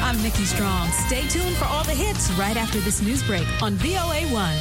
I'm Nikki Strong. Stay tuned for all the hits right after this news break on VOA1.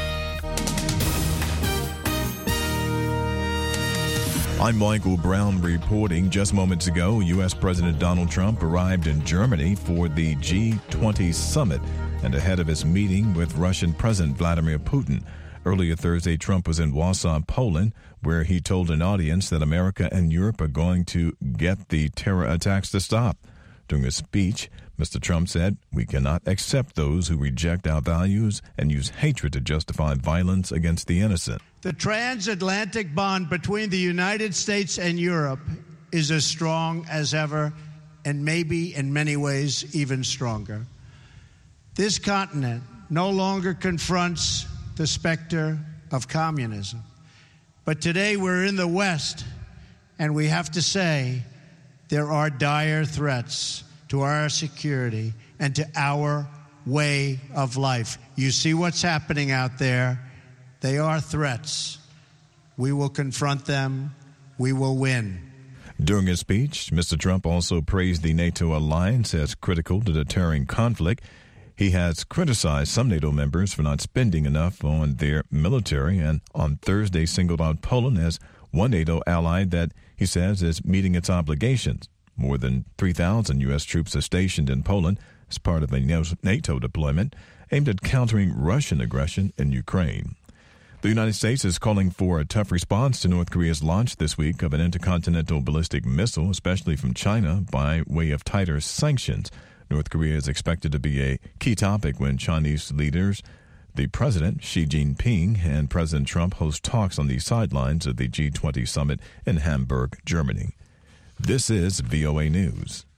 I'm Michael Brown reporting. Just moments ago, U.S. President Donald Trump arrived in Germany for the G20 summit and ahead of his meeting with Russian President Vladimir Putin. Earlier Thursday, Trump was in Warsaw, Poland, where he told an audience that America and Europe are going to get the terror attacks to stop. During a speech, Mr. Trump said, "We cannot accept those who reject our values and use hatred to justify violence against the innocent." The transatlantic bond between the United States and Europe is as strong as ever, and maybe in many ways even stronger. This continent no longer confronts the specter of communism. But today we're in the West, and we have to say there are dire threats to our security and to our way of life. You see what's happening out there. They are threats. We will confront them. We will win. During his speech, Mr. Trump also praised the NATO alliance as critical to deterring conflict. He has criticized some NATO members for not spending enough on their military, and on Thursday singled out Poland as one NATO ally that he says is meeting its obligations. More than 3,000 U.S. troops are stationed in Poland as part of a NATO deployment aimed at countering Russian aggression in Ukraine. The United States is calling for a tough response to North Korea's launch this week of an intercontinental ballistic missile, especially from China, by way of tighter sanctions. North Korea is expected to be a key topic when Chinese leaders, the President Xi Jinping and President Trump, host talks on the sidelines of the G20 summit in Hamburg, Germany. This is VOA News.